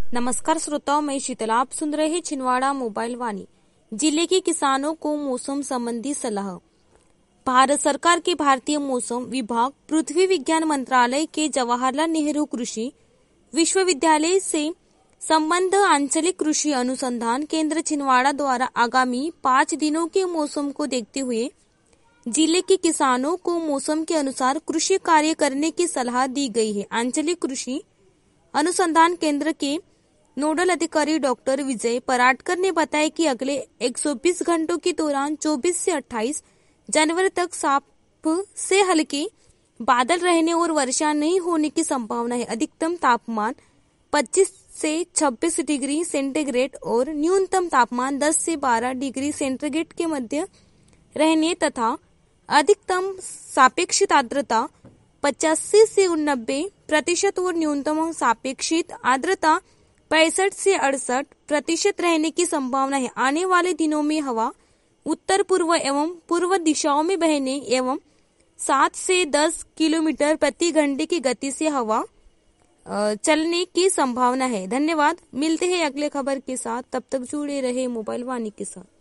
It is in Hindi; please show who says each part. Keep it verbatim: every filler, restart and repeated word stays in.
Speaker 1: नमस्कार श्रोताओं, मैं शीतल। आप सुन रहे हैं छिंदवाड़ा मोबाइल वाणी। जिले के किसानों को मौसम संबंधी सलाह। भारत सरकार के भारतीय मौसम विभाग, पृथ्वी विज्ञान मंत्रालय के जवाहरलाल नेहरू कृषि विश्वविद्यालय से संबंध आंचलिक कृषि अनुसंधान केंद्र छिंदवाड़ा द्वारा आगामी पाँच दिनों के मौसम को देखते हुए जिले के किसानों को मौसम के अनुसार कृषि कार्य करने की सलाह दी गई है। आंचलिक कृषि अनुसंधान केंद्र के नोडल अधिकारी डॉक्टर विजय पराटकर ने बताया कि अगले एक सौ बीस घंटों के दौरान चौबीस से अट्ठाईस जनवरी तक साफ से हल्के बादल रहने और वर्षा नहीं होने की संभावना है। अधिकतम तापमान पच्चीस से छब्बीस डिग्री सेंटीग्रेड और न्यूनतम तापमान दस से बारह डिग्री सेंटीग्रेड के मध्य रहने तथा अधिकतम सापेक्षिक आर्द्रता पचासी से नब्बे प्रतिशत और न्यूनतम सापेक्षिक आर्द्रता पैंसठ से अड़सठ प्रतिशत रहने की संभावना है। आने वाले दिनों में हवा उत्तर पूर्व एवं पूर्व दिशाओं में बहने एवं सात से दस किलोमीटर प्रति घंटे की गति से हवा चलने की संभावना है। धन्यवाद। मिलते हैं अगले खबर के साथ, तब तक जुड़े रहे मोबाइल वाणी के साथ।